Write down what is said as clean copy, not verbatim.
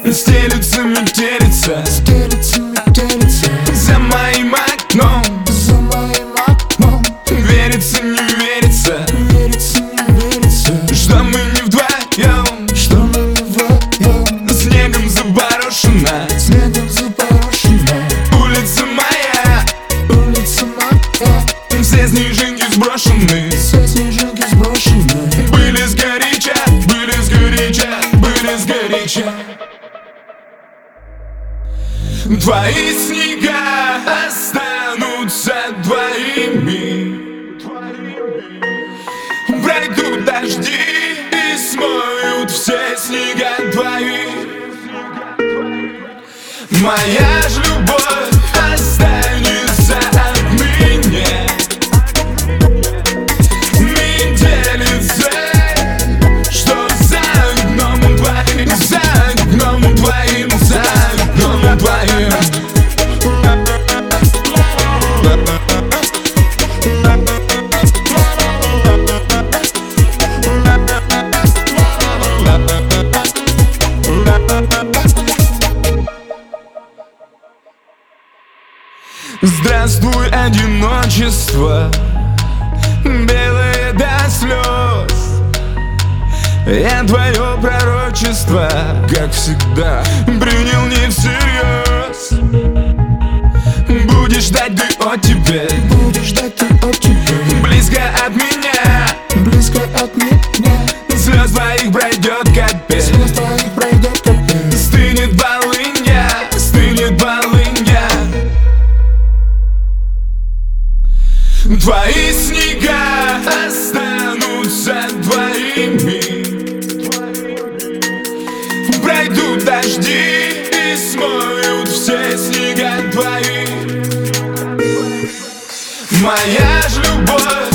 Стелится метелица, за моим окном. Верится, не верится, что мы не вдвоем. Снегом заборошена улица моя. Все снежинки сброшены, были сгоряча, были сгоряча, были сгоряча. Твои снега останутся твоими. Пройдут дожди и смоют все снега твои. Моя ж любовь останется отныне. Метелица, что за окном твоим, за окном твоим, за окном твоим. Здравствуй, одиночество, белое до слез. Я твое пророчество, как всегда, принял не всерьез. Будешь ждать ты оттепель, близко от меня, слез твоих пройдет капель. Стынет полынья, стынет полынья. Твои снега останутся твоими. Пройдут дожди и смоют все снега твои. Моя ж любовь